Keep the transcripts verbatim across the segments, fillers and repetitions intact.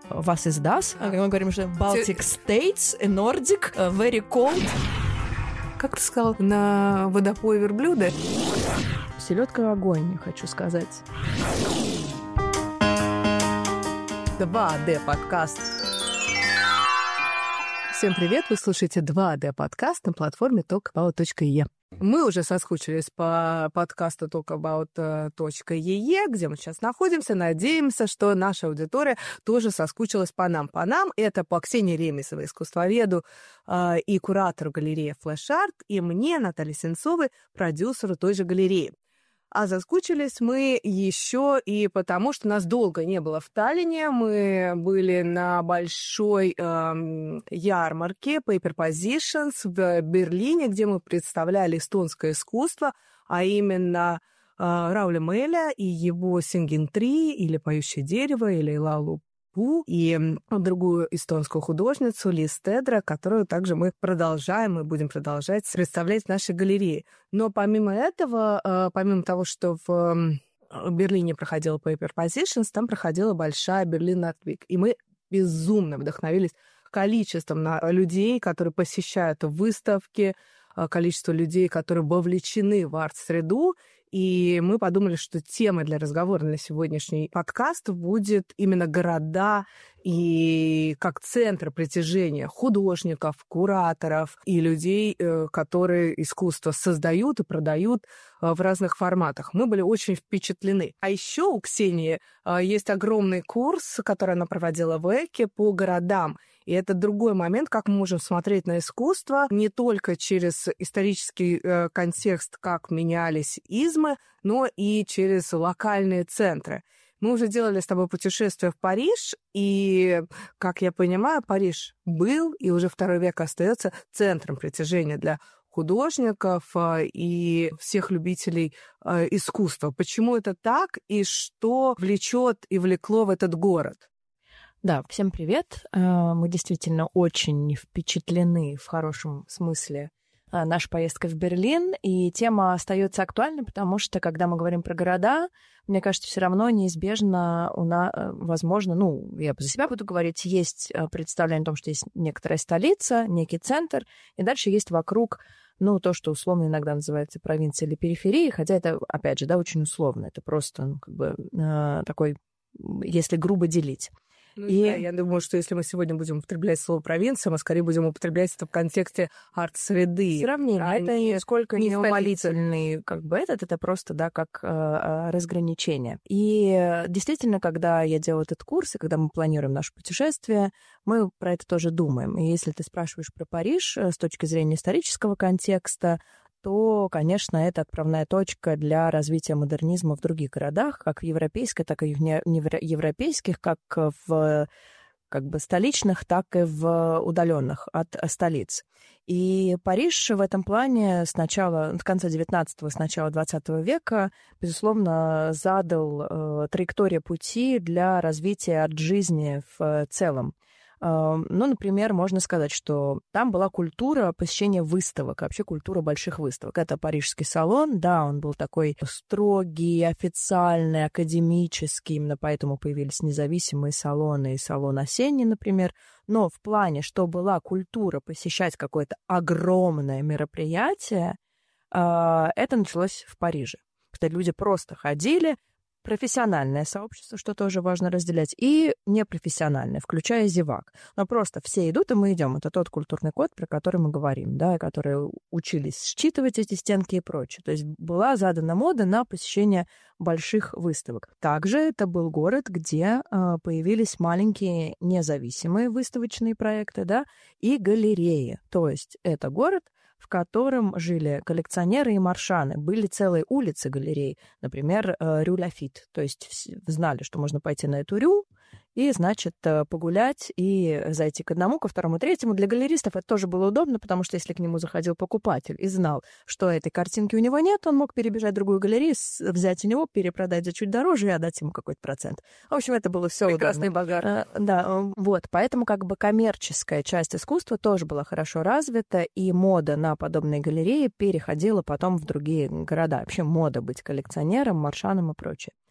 was is das? Мы говорим, что Baltic States, Nordic, very cold. Как ты сказал, на водопое верблюда? Селедка огонь, хочу сказать. два дэ подкаст. Всем привет, вы слушаете два дэ подкаст на платформе talkabout точка и и. Мы уже соскучились по подкасту talkabout точка и и, где мы сейчас находимся. Надеемся, что наша аудитория тоже соскучилась по нам. По нам это по Ксении Ремесовой, искусствоведу э, и куратору галереи Flash Art, и мне, Наталье Сенцовой, продюсеру той же галереи. А заскучились мы еще и потому, что нас долго не было в Таллине. Мы были на большой э, ярмарке Paper Positions в Берлине, где мы представляли эстонское искусство, а именно э, Рауля Меля и его Singing Tree, или «Поющее дерево», или «Лалу Пу», и другую эстонскую художницу Лиз Тедра, которую также мы продолжаем и будем продолжать представлять в нашей галерее. Но помимо этого, помимо того, что в Берлине проходила Paper Positions, там проходила большая Berlin Art Week. И мы безумно вдохновились количеством людей, которые посещают выставки, количество людей, которые вовлечены в арт-среду. И мы подумали, что темой для разговора на сегодняшний подкаст будет именно города и как центр притяжения художников, кураторов и людей, которые искусство создают и продают в разных форматах. Мы были очень впечатлены. А еще у Ксении есть огромный курс, который она проводила в ЭКИ по городам. И это другой момент, как мы можем смотреть на искусство не только через исторический э, контекст, как менялись измы, но и через локальные центры. Мы уже делали с тобой путешествие в Париж, и, как я понимаю, Париж был и уже второй век остается центром притяжения для художников э, и всех любителей э, искусства. Почему это так и что влечет и влекло в этот город? Да, всем привет. Мы действительно очень впечатлены в хорошем смысле нашей поездкой в Берлин, и тема остается актуальной, потому что, когда мы говорим про города, мне кажется, все равно неизбежно у нас, возможно, ну, я за себя буду говорить, есть представление о том, что есть некоторая столица, некий центр, и дальше есть вокруг, ну, то, что условно иногда называется провинцией или периферией, хотя это, опять же, да, очень условно, это просто, ну, как бы такой, если грубо делить. Ну, и... да, я думаю, что если мы сегодня будем употреблять слово «провинция», мы скорее будем употреблять это в контексте арт-среды. Сравнение. А это не, нисколько не неумолительный как бы этот, это просто, да, как э, разграничение. И действительно, когда я делаю этот курс, и когда мы планируем наше путешествие, мы про это тоже думаем. И если ты спрашиваешь про Париж с точки зрения исторического контекста, то, конечно, это отправная точка для развития модернизма в других городах, как в европейской, так и в неевропейских, как в как бы столичных, так и в удаленных от столиц. И Париж в этом плане с начала, в конце девятнадцатого, с начала двадцатого века, безусловно, задал э, траекторию пути для развития арт-жизни в целом. Ну, например, можно сказать, что там была культура посещения выставок, вообще культура больших выставок. Это Парижский салон, да, он был такой строгий, официальный, академический, именно поэтому появились независимые салоны и салон осенний, например. Но в плане, что была культура посещать какое-то огромное мероприятие, это началось в Париже. Когда люди просто ходили, профессиональное сообщество, что тоже важно разделять, и непрофессиональное, включая зевак. Но просто все идут, и мы идем. Это тот культурный код, про который мы говорим, да, которые учились считывать эти стенки и прочее. То есть была задана мода на посещение больших выставок. Также это был город, где э, появились маленькие независимые выставочные проекты, да, и галереи. То есть это город, в котором жили коллекционеры и маршаны. Были целые улицы галерей, например, Рю Лафит. То есть знали, что можно пойти на эту Рю и, значит, погулять и зайти к одному, ко второму, третьему. Для галеристов это тоже было удобно, потому что если к нему заходил покупатель и знал, что этой картинки у него нет, он мог перебежать в другую галерею, взять у него, перепродать за чуть дороже и отдать ему какой-то процент. В общем, это было все удобно. Прекрасный багаж. А, да, вот. Поэтому как бы коммерческая часть искусства тоже была хорошо развита, и мода на подобные галереи переходила потом в другие города. Вообще мода быть коллекционером, маршаном и прочее.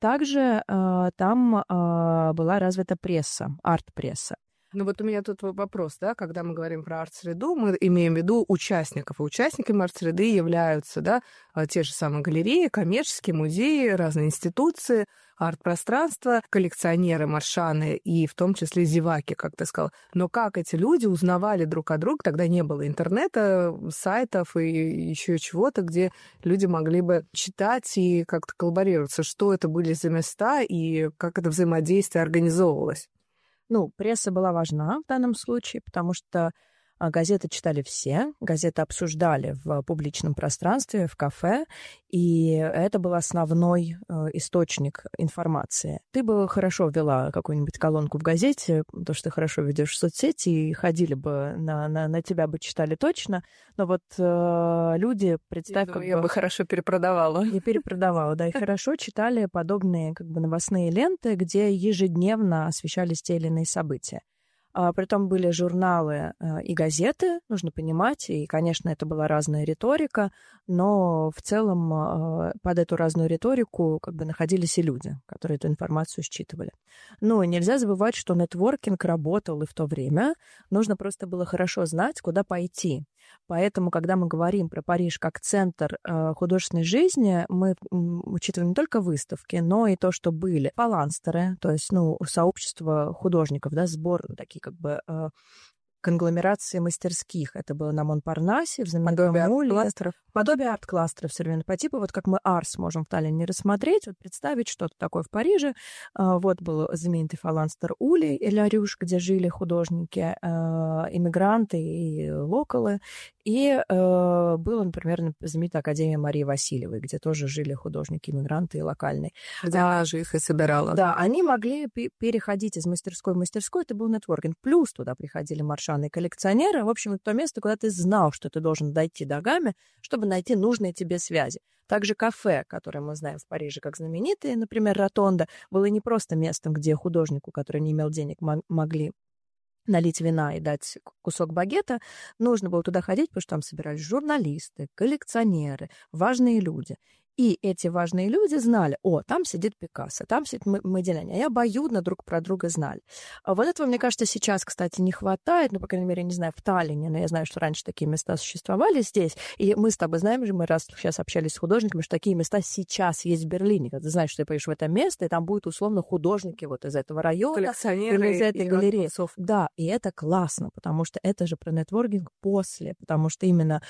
Также э, там э, была развита пресса, арт-пресса. Ну вот у меня тут вопрос, да, когда мы говорим про арт-среду, мы имеем в виду участников, и участниками арт-среды являются, да, те же самые галереи, коммерческие музеи, разные институции, арт-пространства, коллекционеры, маршаны и в том числе зеваки, как ты сказал. Но как эти люди узнавали друг о друге? Тогда не было интернета, сайтов и еще чего-то, где люди могли бы читать и как-то коллаборироваться. Что это были за места и как это взаимодействие организовывалось? Ну, пресса была важна в данном случае, потому что а, газеты читали все, газеты обсуждали в публичном пространстве, в кафе, и это был основной э, источник информации. Ты бы хорошо вела какую-нибудь колонку в газете, потому что ты хорошо ведешь соцсети, и ходили бы на, на, на тебя бы читали точно, но вот э, люди, представь, я как я бы... бы хорошо перепродавала. И перепродавала, да, и хорошо читали подобные как бы новостные ленты, где ежедневно освещались те или иные события. А, притом были журналы а, и газеты, нужно понимать, и, конечно, это была разная риторика, но в целом а, под эту разную риторику как бы находились и люди, которые эту информацию считывали. Ну, и нельзя забывать, что нетворкинг работал и в то время, нужно просто было хорошо знать, куда пойти. Поэтому, когда мы говорим про Париж как центр э, художественной жизни, мы м, учитываем не только выставки, но и то, что были фаланстеры, то есть, ну, сообщество художников, да, сбор, такие как бы э, конгломерации мастерских. Это было на Монпарнасе, в знаменитом муле. Арт-кластеров. Подобие арт-кластеров современных по типу, вот как мы Арс можем в Таллине рассмотреть, вот представить что-то такое в Париже. А, вот был знаменитый фаланстер Ули и Ля Рюш, где жили художники, а, иммигранты и локалы. И э, была, например, знаменитая Академия Марии Васильевой, где тоже жили художники, иммигранты и локальные. Где она же их и собирала. Да, они могли переходить из мастерской в мастерской, это был нетворкинг. Плюс туда приходили маршаны и коллекционеры. В общем, это то место, куда ты знал, что ты должен дойти ногами, чтобы найти нужные тебе связи. Также кафе, которое мы знаем в Париже как знаменитое, например, Ротонда, было не просто местом, где художнику, который не имел денег, могли налить вина и дать кусок багета, нужно было туда ходить, потому что там собирались журналисты, коллекционеры, важные люди. И эти важные люди знали, о, там сидит Пикассо, там сидит Модильяни, и обоюдно друг про друга знали. А вот этого, мне кажется, сейчас, кстати, не хватает, ну, по крайней мере, не знаю, в Таллине, но я знаю, что раньше такие места существовали здесь, и мы с тобой знаем же, мы раз сейчас общались с художниками, что такие места сейчас есть в Берлине, когда ты знаешь, что ты поедешь в это место, и там будут условно художники вот из этого района, коллекционеры из этой галереи. Отцов. Да, и это классно, потому что это же про нетворкинг после, потому что именно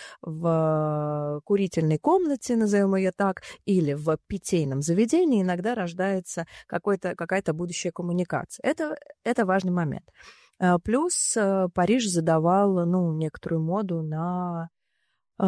в курительной комнате, назовем ее так, или в питейном заведении иногда рождается какой-то, какая-то будущая коммуникация. Это, это важный момент. Плюс Париж задавал, ну, некоторую моду на э,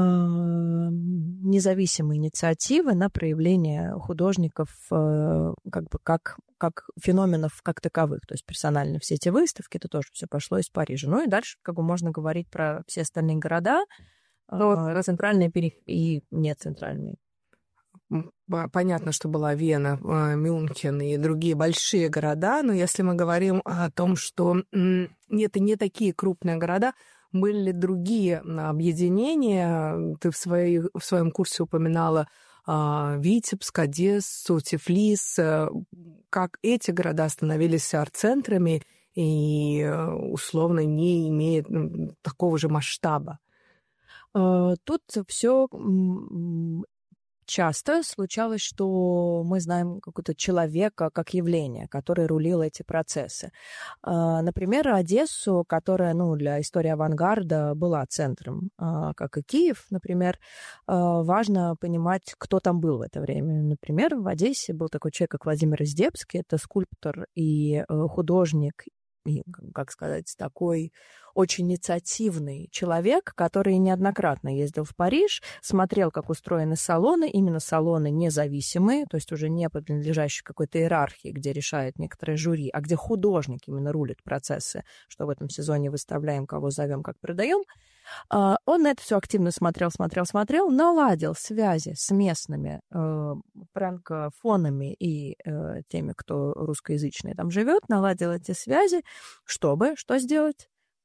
независимые инициативы, на проявление художников э, как бы как, как феноменов как таковых. То есть персонально все эти выставки, это тоже все пошло из Парижа. Ну и дальше как бы можно говорить про все остальные города, э, центральные и не центральные. Понятно, что была Вена, Мюнхен и другие большие города, но если мы говорим о том, что это не такие крупные города, были ли другие объединения? Ты в, своей, в своем курсе упоминала Витебск, Одессу, Тифлис. Как эти города становились арт-центрами и условно не имеют такого же масштаба? Тут все часто случалось, что мы знаем какого-то человека как явление, который рулил эти процессы. Например, Одессу, которая, ну, для истории авангарда была центром, как и Киев, например, важно понимать, кто там был в это время. Например, в Одессе был такой человек, как Владимир Издебский, это скульптор и художник, и, как сказать, такой очень инициативный человек, который неоднократно ездил в Париж, смотрел, как устроены салоны, именно салоны независимые, то есть уже не принадлежащие какой-то иерархии, где решает некоторые жюри, а где художник именно рулит процессы, что в этом сезоне выставляем, кого зовем, как продаем. Он на это все активно смотрел, смотрел, смотрел, наладил связи с местными э, франкофонами и э, теми, кто русскоязычный там живет, наладил эти связи, чтобы что сделать?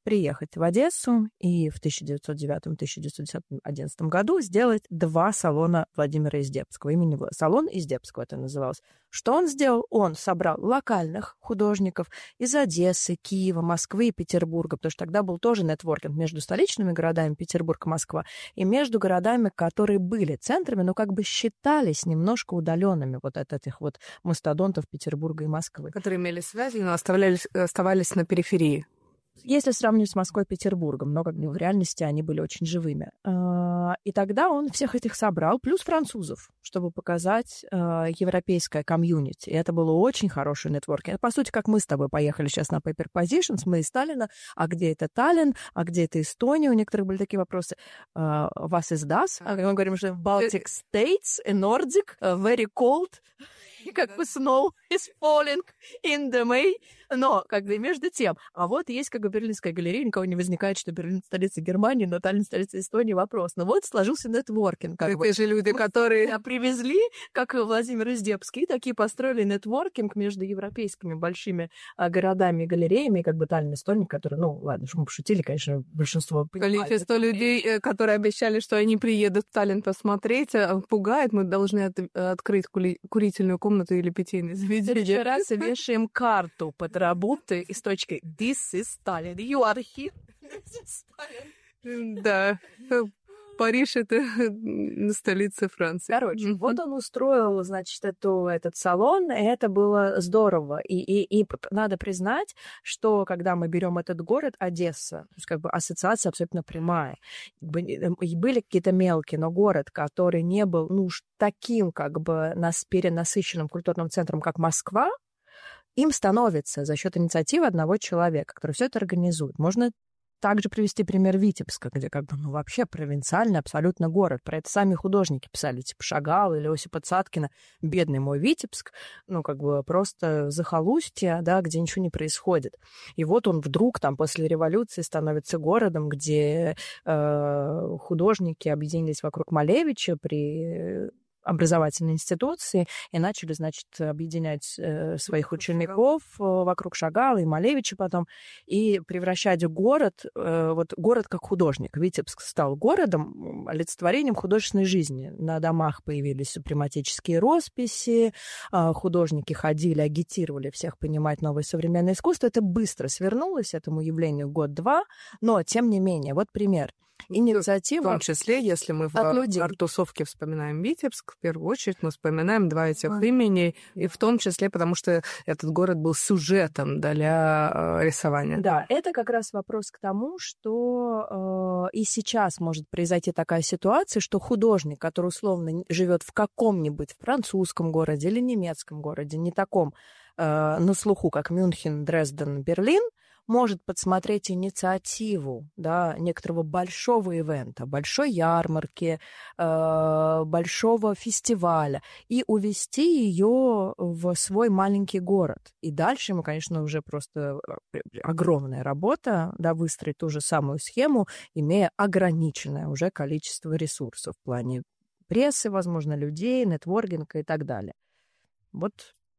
приехать в Одессу и в тысяча девятьсот девятом — тысяча девятьсот одиннадцатом году сделать два салона Владимира Издебского. Имени салон Издебского это называлось. Что он сделал? Он собрал локальных художников из Одессы, Киева, Москвы и Петербурга, потому что тогда был тоже нетворкинг между столичными городами Петербург и Москва и между городами, которые были центрами, но как бы считались немножко удаленными вот от этих вот мастодонтов Петербурга и Москвы. Которые имели связи, но оставались, оставались на периферии. Если сравнивать с Москвой и Петербургом, но как бы в реальности они были очень живыми. И тогда он всех этих собрал, плюс французов, чтобы показать европейское комьюнити. И это было очень хороший нетворкинг. По сути, как мы с тобой поехали сейчас на Paper Positions, мы из Таллина, а где это Таллин, а где это Эстония? У некоторых были такие вопросы. Was is das? А мы говорим, что Baltic States и Nordic, very cold, и как бы snow is falling in the May. Но, как бы, между тем, а вот есть как бы Берлинская галерея, никого не возникает, что Берлин — столица Германии, но Таллин — столица Эстонии, вопрос. Но вот сложился нетворкинг. Как это бы. же люди, которые... Привезли, как и Владимир Издебский, такие построили нетворкинг между европейскими большими а, городами и галереями, как бы Таллин, Эстония, которые, ну, ладно, что мы пошутили, конечно, большинство понимает. Количество людей, которые обещали, что они приедут в Таллин посмотреть, пугает. Мы должны от, открыть кури- курительную комнату или питейное заведение. Еще раз вешаем карту под работы и с точкой «This is Tallinn, you are here». Да, Париж — это столица Франции. Короче, mm-hmm. вот он устроил, значит, эту, этот салон, и это было здорово. И, и, и надо признать, что когда мы берем этот город, Одесса, то есть как бы ассоциация абсолютно прямая. Были какие-то мелкие, но город, который не был, ну, уж таким как бы нас перенасыщенным культурным центром, как Москва, им становится за счет инициативы одного человека, который все это организует. Можно также привести пример Витебска, где как бы, ну, вообще провинциальный абсолютно город. Про это сами художники писали, типа Шагал или Осипа Цаткина. Бедный мой Витебск, ну, как бы просто захолустье, да, где ничего не происходит. И вот он вдруг там после революции становится городом, где э, художники объединились вокруг Малевича при образовательной институции и начали, значит, объединять э, своих учеников э, вокруг Шагала и Малевича потом и превращать город, э, вот город как художник. Витебск стал городом, олицетворением художественной жизни. На домах появились супрематические росписи, э, художники ходили, агитировали всех понимать новое современное искусство. Это быстро свернулось этому явлению год-два, но, тем не менее, вот пример. Инициатива. В том числе, если мы в арт-тусовке вспоминаем Витебск, в первую очередь мы вспоминаем два этих а. имени, и в том числе, потому что этот город был сюжетом для э, рисования. Да, это как раз вопрос к тому, что э, и сейчас может произойти такая ситуация, что художник, который условно живет в каком-нибудь французском городе или немецком городе, не таком э, на слуху, как Мюнхен, Дрезден, Берлин, может подсмотреть инициативу, да, некоторого большого ивента, большой ярмарки, э, большого фестиваля и увести ее в свой маленький город. И дальше ему, конечно, уже просто огромная работа, да, выстроить ту же самую схему, имея ограниченное уже количество ресурсов в плане прессы, возможно, людей, нетворкинга и так далее. Вот.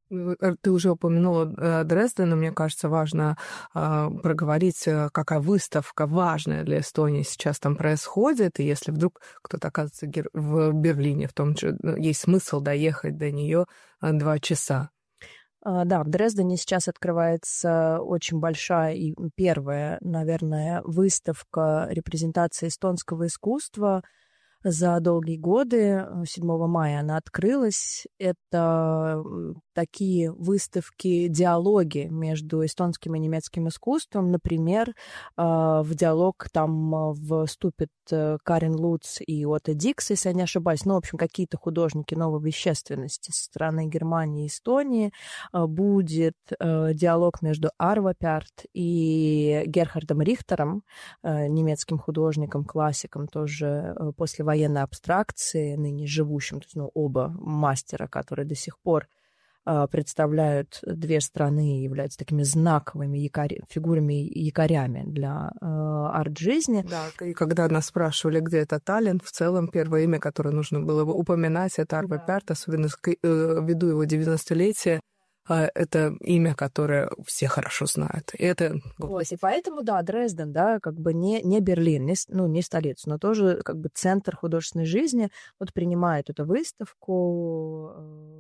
Ты уже упомянула Дрезден, но мне кажется, важно э, проговорить, какая выставка важная для Эстонии сейчас там происходит, и если вдруг кто-то оказывается в Берлине, в том же есть смысл доехать до нее два часа. Да, в Дрездене сейчас открывается очень большая и первая, наверное, выставка репрезентации эстонского искусства. За долгие годы, седьмого мая она открылась. Это такие выставки, диалоги между эстонским и немецким искусством. Например, в диалог там вступит Карен Луц и Отто Дикс, если я не ошибаюсь. Ну, в общем, какие-то художники новой вещественности со стороны Германии и Эстонии. Будет диалог между Арво Пярт и Герхардом Рихтером, немецким художником, классиком, тоже после военной абстракции, ныне живущим, то есть, ну, оба мастера, которые до сих пор э, представляют две страны и являются такими знаковыми якоря, фигурами якорями для э, арт-жизни. Да, и когда нас спрашивали, где это Таллин, в целом первое имя, которое нужно было упоминать, это Арво Пярт, особенно ввиду его девяностолетия. это имя, которое все хорошо знают. И это... Вот, и поэтому, да, Дрезден, да, как бы не, не Берлин, не, ну, не столица, но тоже как бы центр художественной жизни, вот принимает эту выставку,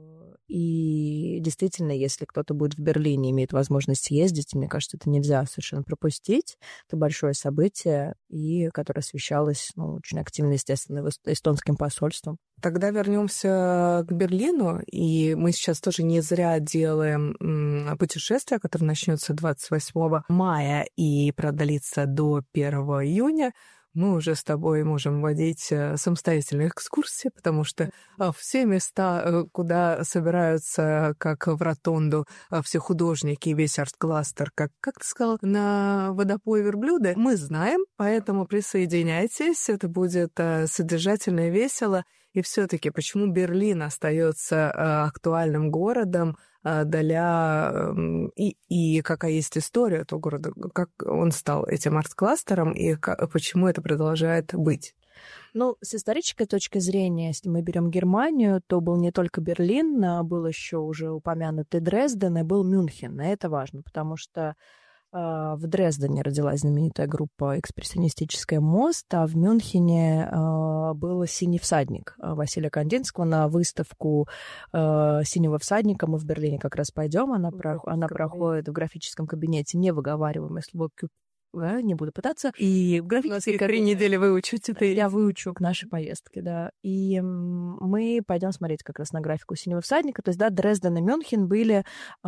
и действительно, если кто-то будет в Берлине, имеет возможность ездить, мне кажется, это нельзя совершенно пропустить. Это большое событие, и которое освещалось, ну, очень активно, естественно, эстонским посольством. Тогда вернемся к Берлину, и мы сейчас тоже не зря делаем путешествие, которое начнется двадцать восьмого мая и продлится до первого июня. Мы уже с тобой можем водить самостоятельные экскурсии, потому что все места, куда собираются, как в Ротонду, все художники, весь арт-кластер, как, как ты сказал, на водопое верблюда, мы знаем, поэтому присоединяйтесь, это будет содержательно и весело. И все-таки почему Берлин остается актуальным городом для... И, и какая есть история этого города, как он стал этим арт-кластером, и как, почему это продолжает быть? Ну, с исторической точки зрения, если мы берем Германию, то был не только Берлин, а был еще уже упомянутый Дрезден, и был Мюнхен. И это важно, потому что в Дрездене родилась знаменитая группа экспрессионистическая «Мост», а в Мюнхене был «Синий всадник» Василия Кандинского. На выставку «Синего всадника» мы в Берлине как раз пойдем. Она, про... Она проходит в графическом кабинете невыговариваемое слово «кюп». Не буду пытаться. И в графической кабинете... Три недели выучить это. Я выучу к нашей поездке, да. И мы пойдем смотреть как раз на графику «Синего всадника». То есть, да, Дрезден и Мюнхен были...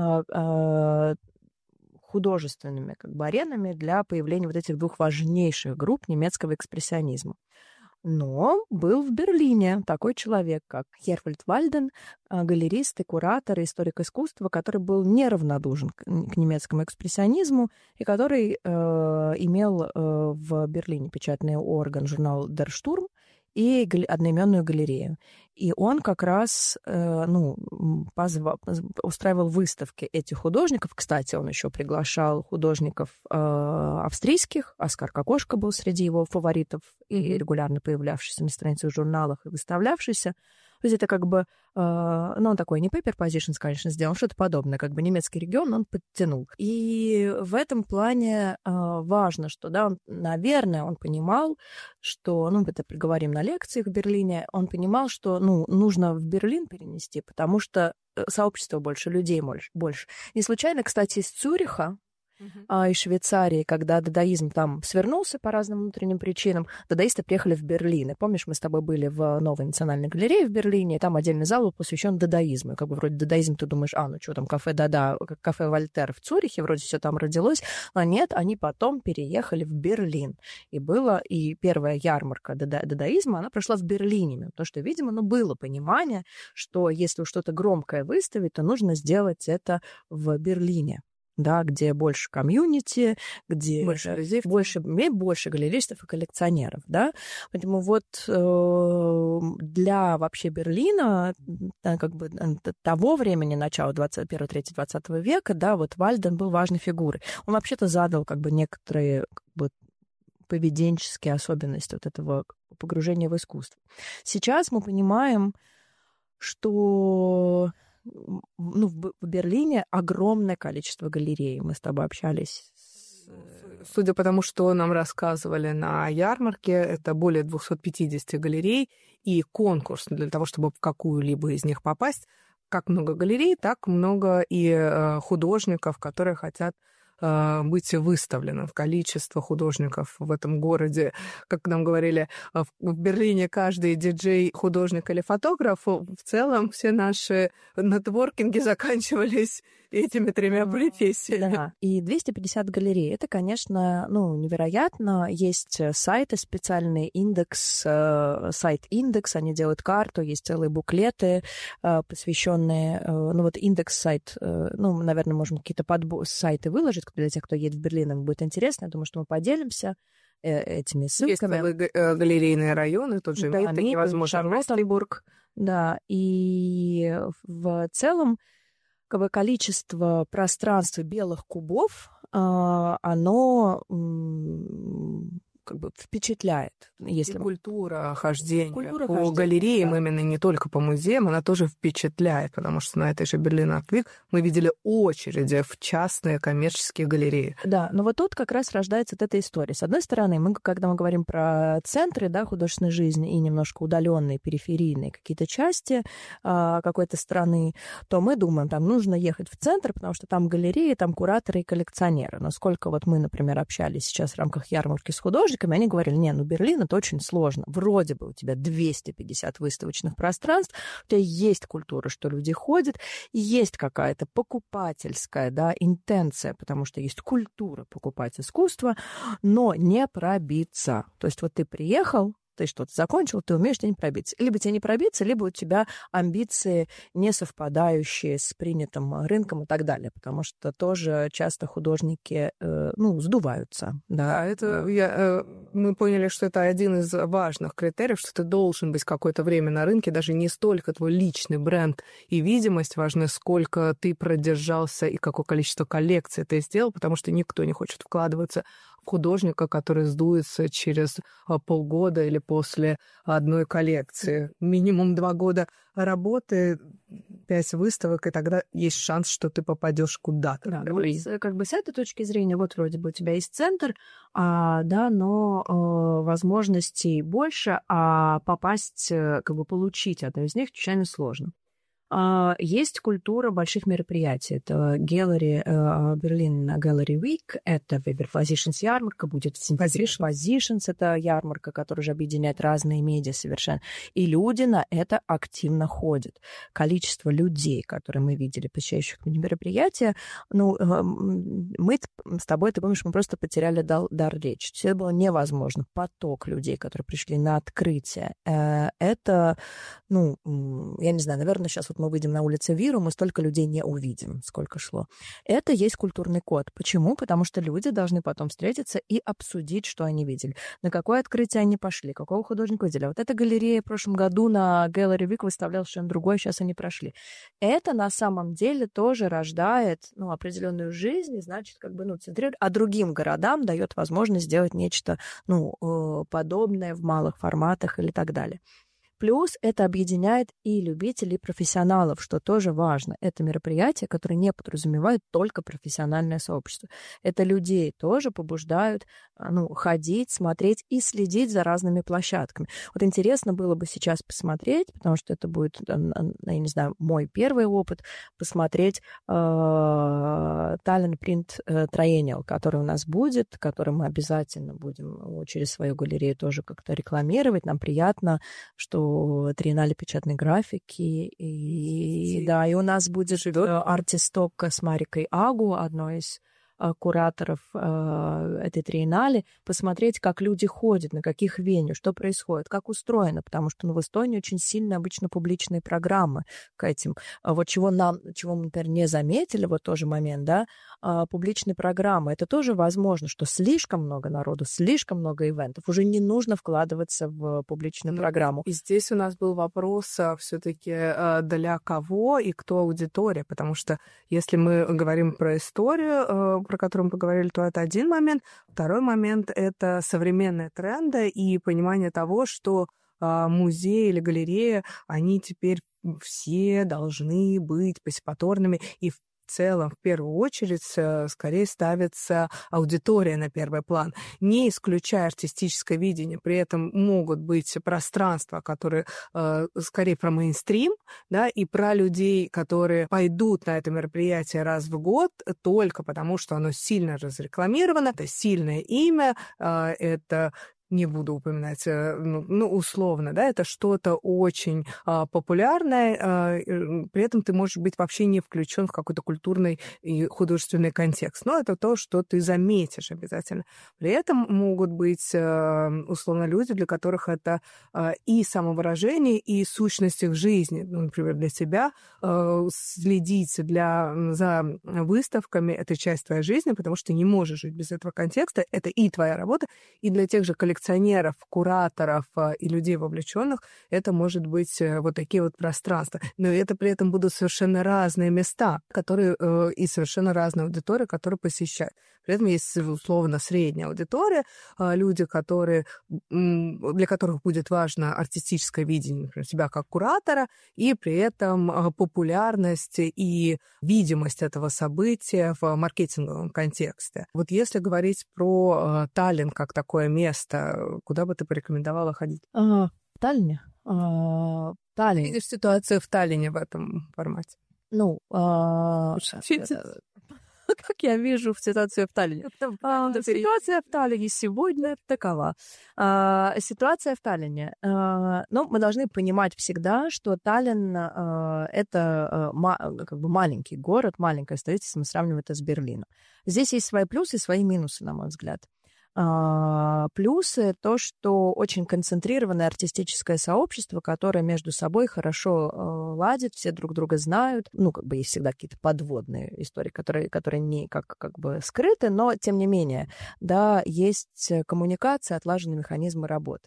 художественными как бы аренами для появления вот этих двух важнейших групп немецкого экспрессионизма. Но был в Берлине такой человек, как Херфельд Вальден, галерист и куратор, и историк искусства, который был неравнодушен к немецкому экспрессионизму и который э, имел э, в Берлине печатный орган, журнал Der Sturm, и одноименную галерею. И он как раз э, ну, позвал, устраивал выставки этих художников. Кстати, он еще приглашал художников э, австрийских. Оскар Кокошка был среди его фаворитов и регулярно появлявшийся на страницах в журналах и выставлявшийся. То есть это как бы, э, ну, он такой не paper positions, конечно, сделал, что-то подобное, как бы немецкий регион он подтянул. И в этом плане э, важно, что, да, он, наверное, он понимал, что, ну, это приговорим на лекциях в Берлине, он понимал, что, ну, нужно в Берлин перенести, потому что сообщество больше, людей больше. Не случайно, кстати, из Цюриха, Uh-huh. и Швейцарии, когда дадаизм там свернулся по разным внутренним причинам, дадаисты приехали в Берлин. И помнишь, мы с тобой были в Новой национальной галерее в Берлине, и там отдельный зал был посвящен дадаизму. И как бы вроде дадаизм, ты думаешь, а, ну что там, кафе Дада, кафе Вольтер в Цюрихе, вроде все там родилось. Но нет, они потом переехали в Берлин. И было, и первая ярмарка дада- дадаизма, она прошла в Берлине. Потому что, видимо, ну, было понимание, что если что-то громкое выставить, то нужно сделать это в Берлине. Да, где больше комьюнити, где больше людей, больше, больше галеристов и коллекционеров, да. Поэтому вот э, для вообще Берлина, да, как бы того времени, начала двадцать первого, третьего, двадцатого века, да, вот Вальден был важной фигурой. Он вообще-то задал как бы некоторые как бы поведенческие особенности вот этого погружения в искусство. Сейчас мы понимаем, что ну, в Берлине огромное количество галерей. Мы с тобой общались. Судя по тому, что нам рассказывали на ярмарке, это более двести пятьдесят галерей, и конкурс для того, чтобы в какую-либо из них попасть. Как много галерей, так много и художников, которые хотят быть выставлены. Количество художников в этом городе, как нам говорили, в Берлине каждый диджей, художник или фотограф, в целом все наши нетворкинги заканчивались этими тремя профессиями. Да, и двести пятьдесят галерей. Это, конечно, ну, невероятно. Есть сайты, специальный индекс, сайт индекс, они делают карту, есть целые буклеты, посвященные, ну, вот индекс-сайт, ну, наверное, можем какие-то подбо- сайты выложить для тех, кто едет в Берлин, им будет интересно. Я думаю, что мы поделимся этими ссылками. Есть галерейные районы, тот же да, невозможно. Шарлоттенбург, да, и в целом как бы количество пространства белых кубов, оно как бы впечатляет. Если... И культура хождения культура по хождения, галереям, да. именно не только по музеям, она тоже впечатляет, потому что на этой же Берлин Арт Вик мы видели очереди в частные коммерческие галереи. Да, но вот тут как раз рождается вот эта история. С одной стороны, мы, когда мы говорим про центры, да, художественной жизни и немножко удаленные, периферийные какие-то части а, какой-то страны, то мы думаем, там нужно ехать в центр, потому что там галереи, там кураторы и коллекционеры. Но сколько вот мы, например, общались сейчас в рамках ярмарки с художниками, они говорили, не, ну Берлин это очень сложно. Вроде бы у тебя двести пятьдесят выставочных пространств, у тебя есть культура, что люди ходят, и есть какая-то покупательская, да, интенция, потому что есть культура покупать искусство, но не пробиться. То есть вот ты приехал, ты что-то закончил, ты умеешь, тебе не пробиться. Либо тебе не пробиться, либо у тебя амбиции, не совпадающие с принятым рынком и так далее, потому что тоже часто художники, э, ну, сдуваются. Да, да это я, э, мы поняли, что это один из важных критериев, что ты должен быть какое-то время на рынке, даже не столько твой личный бренд и видимость важны, сколько ты продержался и какое количество коллекций ты сделал, потому что никто не хочет вкладываться в художника, который сдуется через полгода или после одной коллекции. Минимум два года работы, пять выставок, и тогда есть шанс, что ты попадешь куда-то. Да, вот, как бы с этой точки зрения, вот вроде бы у тебя есть центр, а, да, но э, возможностей больше, а попасть, как бы получить одну из них чрезвычайно сложно. Есть культура больших мероприятий. Это Gallery, Berlin Gallery Week, это Weber Positions ярмарка, будет в сентябре Positions, это ярмарка, которая уже объединяет разные медиа совершенно. И люди на это активно ходят. Количество людей, которые мы видели, посещающих мероприятия, ну, мы с тобой, ты помнишь, мы просто потеряли дар, дар речи. Это было невозможно. Поток людей, которые пришли на открытие, это, ну, я не знаю, наверное, сейчас вот мы выйдем на улицу Виру, мы столько людей не увидим, сколько шло. Это есть культурный код. Почему? Потому что люди должны потом встретиться и обсудить, что они видели. На какое открытие они пошли, какого художника видели. Вот эта галерея в прошлом году на Gallery Week выставляла совершенно другое, сейчас они прошли. Это на самом деле тоже рождает, ну, определенную жизнь, и значит, как бы, ну, центрирует, а другим городам дает возможность сделать нечто, ну, подобное в малых форматах или так далее. Плюс это объединяет и любителей, и профессионалов, что тоже важно. Это мероприятия, которые не подразумевают только профессиональное сообщество. Это людей тоже побуждают, ну, ходить, смотреть и следить за разными площадками. Вот интересно было бы сейчас посмотреть, потому что это будет, я не знаю, мой первый опыт, посмотреть э, Tallinn Print Triennial, который у нас будет, который мы обязательно будем через свою галерею тоже как-то рекламировать. Нам приятно, что триеннале печатной графики, и, и да, и у нас будет живет артисток с Марикой Агу, одной из кураторов э, этой триеннале, посмотреть, как люди ходят, на каких веню, что происходит, как устроено, потому что, ну, в Эстонии очень сильно обычно публичные программы к этим. Вот чего нам, чего мы, например, не заметили, вот тоже момент, да, э, публичные программы, это тоже возможно, что слишком много народу, слишком много ивентов, уже не нужно вкладываться в публичную ну, программу. И здесь у нас был вопрос все-таки э, для кого и кто аудитория, потому что если мы говорим про историю, э, про которую мы поговорили, то это один момент. Второй момент — это современные тренды и понимание того, что э, музей или галерея, они теперь все должны быть парticipatory, и в В целом, в первую очередь, скорее ставится аудитория на первый план, не исключая артистическое видение. При этом могут быть пространства, которые э, скорее про мейнстрим, да, и про людей, которые пойдут на это мероприятие раз в год только потому, что оно сильно разрекламировано, это сильное имя, э, это... не буду упоминать, ну, условно, да, это что-то очень а, популярное, а, при этом ты можешь быть вообще не включен в какой-то культурный и художественный контекст. Но это то, что ты заметишь обязательно. При этом могут быть, а, условно, люди, для которых это а, и самовыражение, и сущность их жизни. Ну, например, для тебя а, следить для, за выставками — это часть твоей жизни, потому что ты не можешь жить без этого контекста. Это и твоя работа, и для тех же коллекционеров, коллекционеров, кураторов и людей вовлеченных, это может быть вот такие вот пространства. Но это при этом будут совершенно разные места, которые и совершенно разная аудитория, которая посещает. При этом есть, условно, средняя аудитория, люди, которые, для которых будет важно артистическое видение, например, себя как куратора, и при этом популярность и видимость этого события в маркетинговом контексте. Вот если говорить про Таллин как такое место, куда бы ты порекомендовала ходить? А, в Таллине? А, Таллин. Видишь ситуацию в Таллине в этом формате? Ну, а... как я вижу ситуацию в Таллине? А, ситуация в Таллине сегодня такова. А, ситуация в Таллине. А, ну, мы должны понимать всегда, что Таллин а, — это а, ма, как бы маленький город, маленькая столица, если мы сравниваем это с Берлином. Здесь есть свои плюсы и свои минусы, на мой взгляд. А, плюсы — то, что очень концентрированное артистическое сообщество, которое между собой хорошо а, ладит, все друг друга знают. Ну, как бы есть всегда какие-то подводные истории, которые, которые не как, как бы скрыты, но, тем не менее, да, есть коммуникация, отлаженные механизмы работы.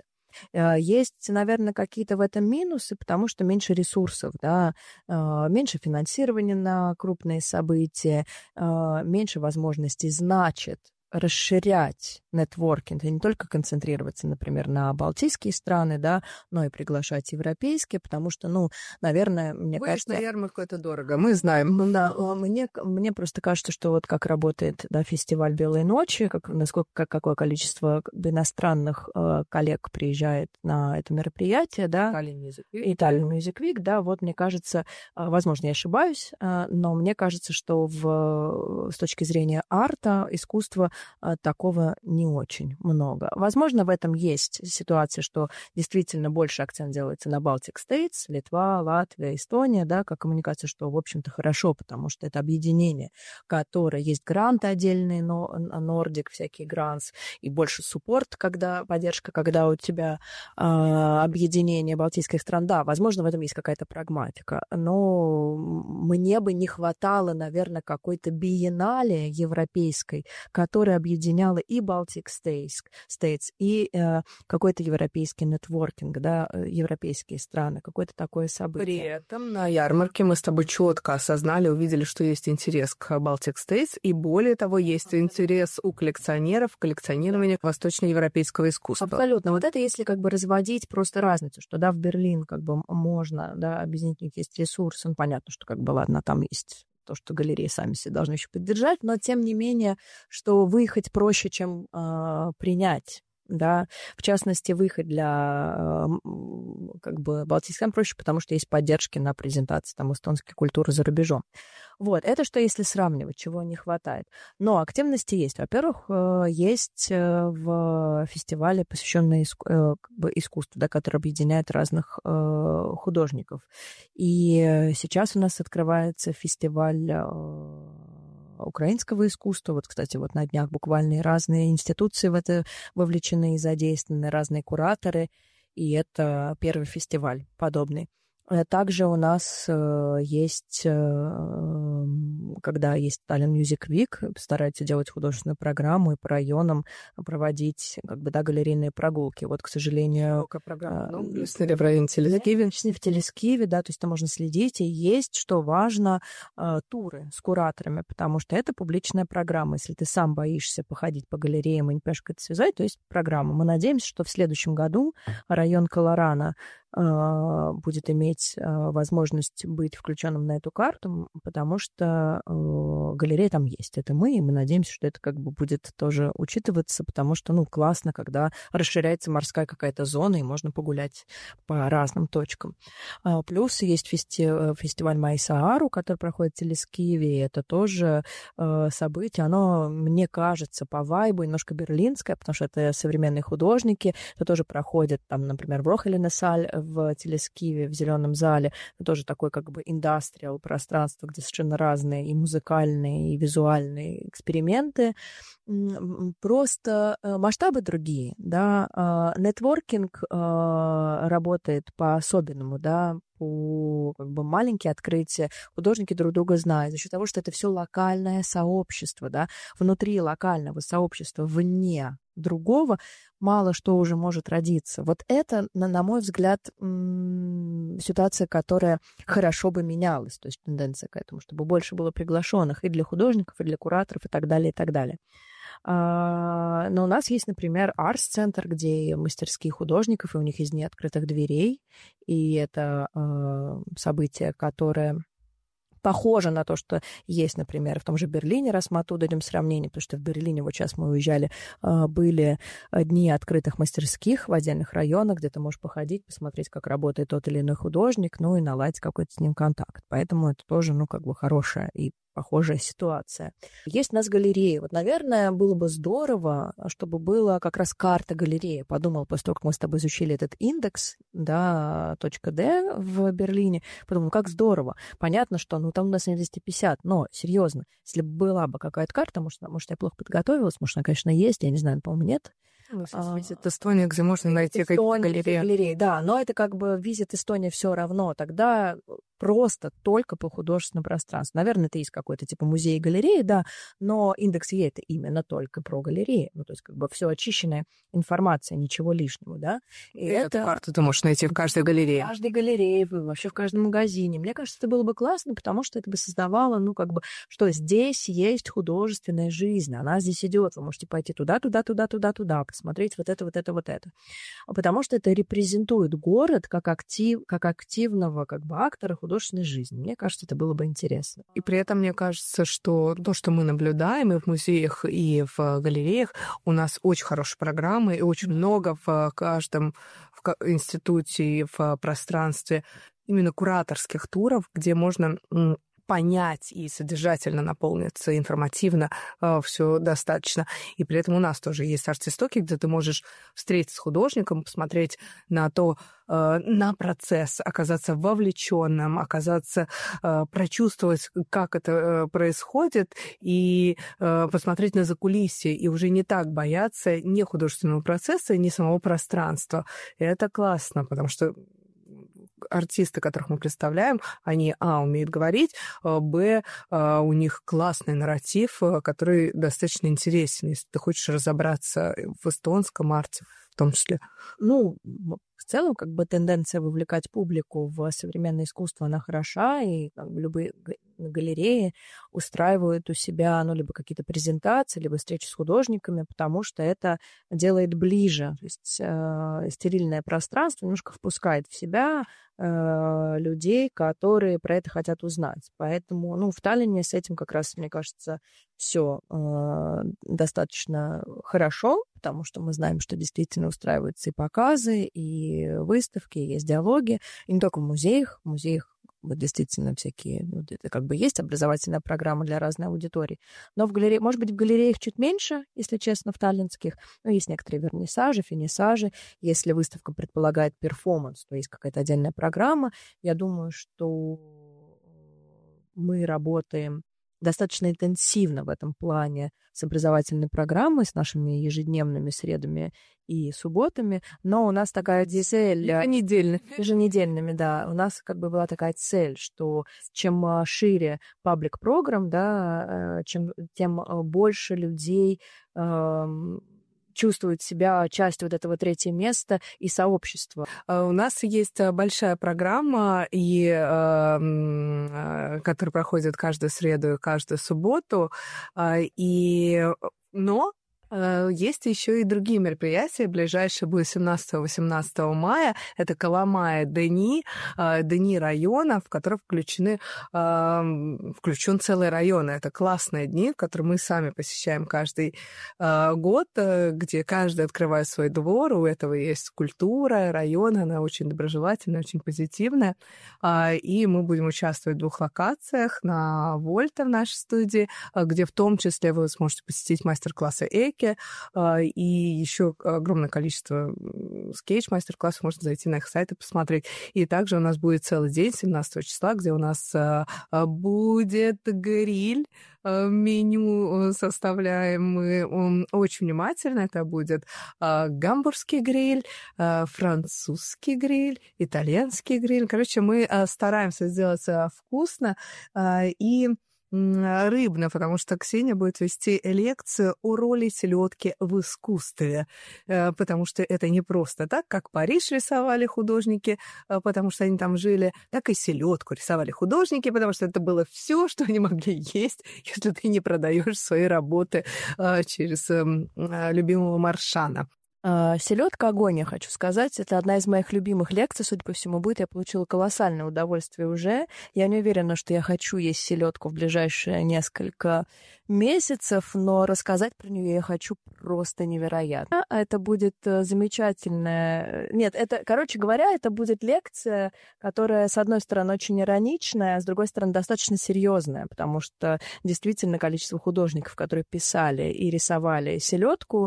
Есть, наверное, какие-то в этом минусы, потому что меньше ресурсов, да, меньше финансирования на крупные события, меньше возможностей, значит, расширять нетворкинг, и не только концентрироваться, например, на балтийские страны, да, но и приглашать европейские, потому что, ну, наверное, мне Выйдешь кажется... на ярмарку — это дорого, мы знаем. Ну, да, мне, мне просто кажется, что вот как работает, да, фестиваль «Белые ночи», как, насколько, как, какое количество иностранных э, коллег приезжает на это мероприятие, да, Tallinn Music Week. и Tallinn Music Week, да, вот мне кажется, э, возможно, я ошибаюсь, э, но мне кажется, что в, с точки зрения арта, искусства, такого не очень много. Возможно, в этом есть ситуация, что действительно больше акцент делается на Baltic States, Литва, Латвия, Эстония, да, как коммуникация, что, в общем-то, хорошо, потому что это объединение, которое есть гранты отдельные, но Nordic, всякие грантс, и больше суппорт, когда поддержка, когда у тебя э, объединение балтийских стран, да, возможно, в этом есть какая-то прагматика, но мне бы не хватало, наверное, какой-то биеннале европейской, которая объединяла и Baltic States, States и э, какой-то европейский нетворкинг, да, европейские страны, какое-то такое событие. При этом на ярмарке мы с тобой четко осознали, увидели, что есть интерес к Baltic States, и более того, есть интерес у коллекционеров в коллекционировании восточноевропейского искусства. Абсолютно. Вот это если как бы разводить просто разницу, что, да, в Берлин как бы можно, да, объединить, у них есть ресурсы, ну, понятно, что как бы, ладно, там есть то, что галереи сами себя должны еще поддержать, но тем не менее, что выехать проще, чем э, принять. Да, в частности, выехать для как бы балтийских стран проще, потому что есть поддержки на презентации там эстонской культуры за рубежом. Вот, это что если сравнивать, чего не хватает. Но активности есть. Во-первых, есть в фестивале, посвященный искусству, да, который объединяет разных художников. И сейчас у нас открывается фестиваль украинского искусства. Вот, кстати, вот на днях буквально и разные институции в это вовлечены и задействованы, разные кураторы, и это первый фестиваль подобный. Также у нас э, есть, э, когда есть Tallinn Music Week, стараются делать художественную программу и по районам проводить, как бы, да, галерейные прогулки. Вот, к сожалению... Сколько программ? Ну, в районе Телескиве. В Телескиве, да, то есть там можно следить. И есть, что важно, э, туры с кураторами, потому что это публичная программа. Если ты сам боишься походить по галереям и не понимаешь, как это связать, то есть программа. Мы надеемся, что в следующем году район Колорана будет иметь возможность быть включенным на эту карту, потому что галерея там есть. Это мы, и мы надеемся, что это как бы будет тоже учитываться, потому что, ну, классно, когда расширяется морская какая-то зона, и можно погулять по разным точкам. Плюс есть фести... фестиваль Майсаару, который проходит в Телескиве, это тоже событие, оно, мне кажется, по вайбу немножко берлинское, потому что это современные художники, это тоже проходит, там, например, в Рохелинесаль, в Телескиве, в Зеленом зале. Это тоже такое как бы индастриал пространство, где совершенно разные и музыкальные, и визуальные эксперименты. Просто масштабы другие, да. Нетворкинг работает по-особенному, да, по как бы маленькие открытия, художники друг друга знают, за счет того, что это все локальное сообщество, да, внутри локального сообщества, вне другого, мало что уже может родиться. Вот это, на, на мой взгляд, ситуация, которая хорошо бы менялась, то есть тенденция к этому, чтобы больше было приглашенных и для художников, и для кураторов, и так далее, и так далее. А, но у нас есть, например, Арс-центр, где мастерские художников, и у них есть дни открытых дверей, и это а, событие, которое похоже на то, что есть, например, в том же Берлине, раз мы оттуда идем сравнение, потому что в Берлине, вот сейчас мы уезжали, были дни открытых мастерских в отдельных районах, где ты можешь походить, посмотреть, как работает тот или иной художник, ну и наладить какой-то с ним контакт. Поэтому это тоже, ну, как бы хорошая и похожая ситуация. Есть у нас галереи. Вот, наверное, было бы здорово, чтобы была как раз карта галереи. Подумал, после того, как мы с тобой изучили этот индекс, да, .d в Берлине, подумал, как здорово. Понятно, что, ну, там у нас двести пятьдесят, но, серьезно, если бы была бы какая-то карта, может, может, я плохо подготовилась, может, она, конечно, есть, я не знаю, по-моему, нет. Ну, а, визит Эстония, где можно найти какие-то галереи. галереи. Да, но это как бы визит Эстония все равно. Тогда просто только по художественному пространству. Наверное, это есть какой-то типа музей и галереи, да, но индекс Е — это именно только про галереи. Ну, то есть как бы все очищенная информация, ничего лишнего, да. И, и это... эту карту ты можешь найти в каждой галерее. В каждой галерее, вообще в каждом магазине. Мне кажется, это было бы классно, потому что это бы создавало, ну, как бы, что здесь есть художественная жизнь, она здесь идет. Вы можете пойти туда, туда, туда, туда, туда, посмотреть вот это, вот это, вот это. Потому что это репрезентует город как, актив, как активного как бы актора художественной жизни. Мне кажется, это было бы интересно. И при этом мне кажется, что то, что мы наблюдаем и в музеях, и в галереях, у нас очень хорошие программы, и очень много в каждом в институте и в пространстве именно кураторских туров, где можно понять и содержательно наполниться, информативно э, все достаточно. И при этом у нас тоже есть арт-истоки, где ты можешь встретиться с художником, посмотреть на то, э, на процесс, оказаться вовлеченным, оказаться, э, прочувствовать, как это э, происходит, и э, посмотреть на закулисье, и уже не так бояться ни художественного процесса, ни самого пространства. И это классно, потому что артисты, которых мы представляем, они, а, умеют говорить, б, у них классный нарратив, который достаточно интересен, если ты хочешь разобраться в эстонском арте в том числе. Ну, в целом, как бы тенденция вовлекать публику в современное искусство, она хороша, и как бы любые галереи устраивают у себя, ну, либо какие-то презентации, либо встречи с художниками, потому что это делает ближе. То есть э, стерильное пространство немножко впускает в себя э, людей, которые про это хотят узнать. Поэтому, ну, в Таллине с этим как раз, мне кажется, все э, достаточно хорошо, потому что мы знаем, что действительно устраиваются и показы, и выставки, и есть диалоги, и не только в музеях. В музеях вот действительно всякие, ну, это как бы есть образовательная программа для разной аудитории. Но в галерее, может быть, в галереях чуть меньше, если честно, в таллинских. Но есть некоторые вернисажи, финисажи. Если выставка предполагает перформанс, то есть какая-то отдельная программа. Я думаю, что мы работаем достаточно интенсивно в этом плане с образовательной программой, с нашими ежедневными средами и субботами, но у нас такая цель... Еженедельными. Еженедельными, да. У нас как бы была такая цель, что чем шире паблик программ, да, чем, тем больше людей чувствуют себя частью вот этого третьего места и сообщества. У нас есть большая программа, и, э, которая проходит каждую среду и каждую субботу, и, но есть еще и другие мероприятия. Ближайшее будет семнадцатого-восемнадцатого мая. Это Коломая Дени, Дени района, в который включены, включен целый район. Это классные дни, которые мы сами посещаем каждый год, где каждый открывает свой двор. У этого есть культура района, она очень доброжелательная, очень позитивная. И мы будем участвовать в двух локациях. На Вольта в нашей студии, где в том числе вы сможете посетить мастер-классы Эки, и еще огромное количество скетч-мастер-классов, можно зайти на их сайт и посмотреть. И также у нас будет целый день, семнадцатого числа, где у нас будет гриль. Меню составляем мы очень внимательно. Это будет гамбургский гриль, французский гриль, итальянский гриль. Короче, мы стараемся сделать вкусно и Рыбно, потому что Ксения будет вести лекцию о роли селедки в искусстве, потому что это не просто так, как Париж рисовали художники, потому что они там жили, так и селедку рисовали художники, потому что это было все, что они могли есть, если ты не продаешь свои работы через любимого Маршана. «Селедка огонь», я хочу сказать. Это одна из моих любимых лекций, судя по всему, будет. Я получила колоссальное удовольствие уже. Я не уверена, что я хочу есть селедку в ближайшие несколько месяцев, но рассказать про нее я хочу просто невероятно. Это будет замечательная... Нет, это, короче говоря, это будет лекция, которая, с одной стороны, очень ироничная, а с другой стороны, достаточно серьезная, потому что действительно количество художников, которые писали и рисовали селедку,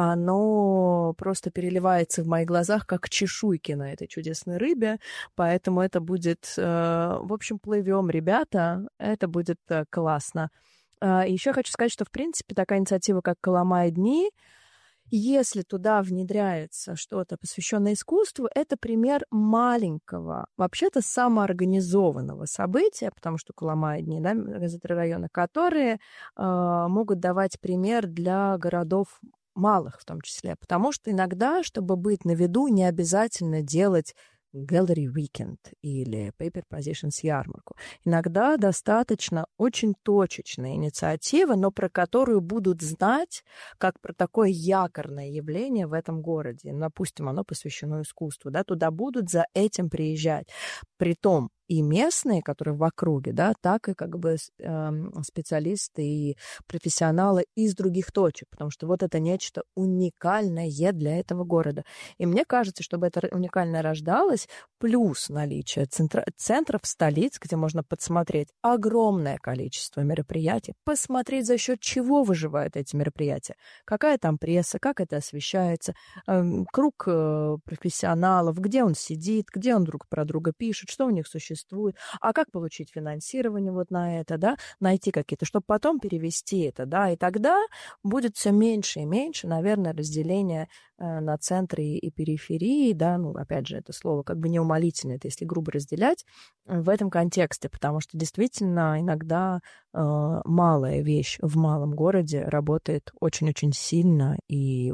оно просто переливается в моих глазах, как чешуйки на этой чудесной рыбе, поэтому это будет... В общем, плывем, ребята, это будет классно. Еще хочу сказать, что, в принципе, такая инициатива, как «Коломай дни», если туда внедряется что-то, посвященное искусству, это пример маленького, вообще-то самоорганизованного события, потому что «Коломай дни», да, газеты района, которые э, могут давать пример для городов малых в том числе, потому что иногда, чтобы быть на виду, не обязательно делать Gallery Weekend или Paper Positions ярмарку. Иногда достаточно очень точечная инициатива, но про которую будут знать как про такое якорное явление в этом городе. Допустим, оно посвящено искусству. Да, туда будут за этим приезжать. Притом и местные, которые в округе, да, так и как бы э, специалисты и профессионалы из других точек, потому что вот это нечто уникальное для этого города. И мне кажется, чтобы это уникальное рождалось, плюс наличие центра, центров столиц, где можно подсмотреть огромное количество мероприятий, посмотреть, за счет чего выживают эти мероприятия, какая там пресса, как это освещается, э, круг э, профессионалов, где он сидит, где он друг про друга пишет, что у них существует, а как получить финансирование вот на это, да, найти какие-то, чтобы потом перевести это, да, и тогда будет все меньше и меньше, наверное, разделение э, на центры и периферии, да, ну, опять же, это слово как бы неумолительное, это если грубо разделять в этом контексте, потому что действительно иногда э, малая вещь в малом городе работает очень-очень сильно и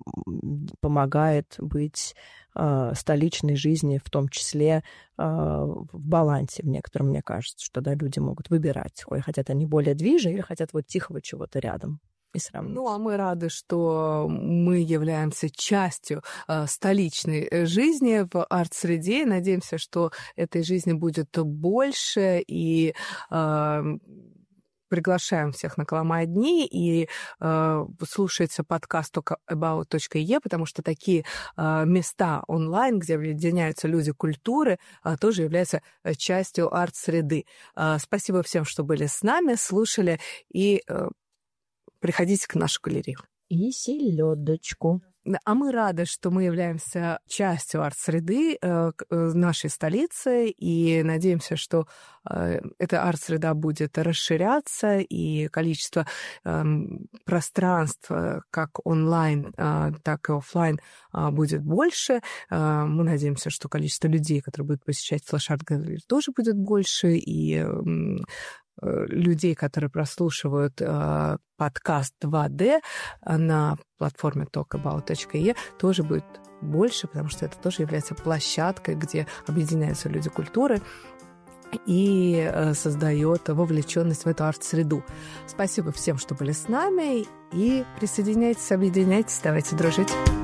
помогает быть э, столичной жизни, в том числе э, в балансе в некотором, мне кажется, что да, люди могут выбирать, ой, хотят они более движа или хотят вот тихого чего-то рядом. И сравнить. Ну, а мы рады, что мы являемся частью э, столичной жизни в арт-среде. Надеемся, что этой жизни будет больше, и э, приглашаем всех на «Коломай дни» и э, слушайте подкаст тока эбаут точка и и, потому что такие э, места онлайн, где объединяются люди культуры, э, тоже являются частью арт-среды. Э, спасибо всем, что были с нами, слушали, и э, приходите к нашу галерею. И селедочку. А мы рады, что мы являемся частью арт-среды э, нашей столицы, и надеемся, что э, эта арт-среда будет расширяться, и количество э, пространств как онлайн, э, так и офлайн э, будет больше. Э, мы надеемся, что количество людей, которые будут посещать флэш-арт-галерею, тоже будет больше, и э, людей, которые прослушивают э, подкаст два дэ на платформе тока эбаут точка и и, тоже будет больше, потому что это тоже является площадкой, где объединяются люди культуры и э, создает вовлеченность в эту арт-среду. Спасибо всем, что были с нами, и присоединяйтесь, объединяйтесь, давайте дружить.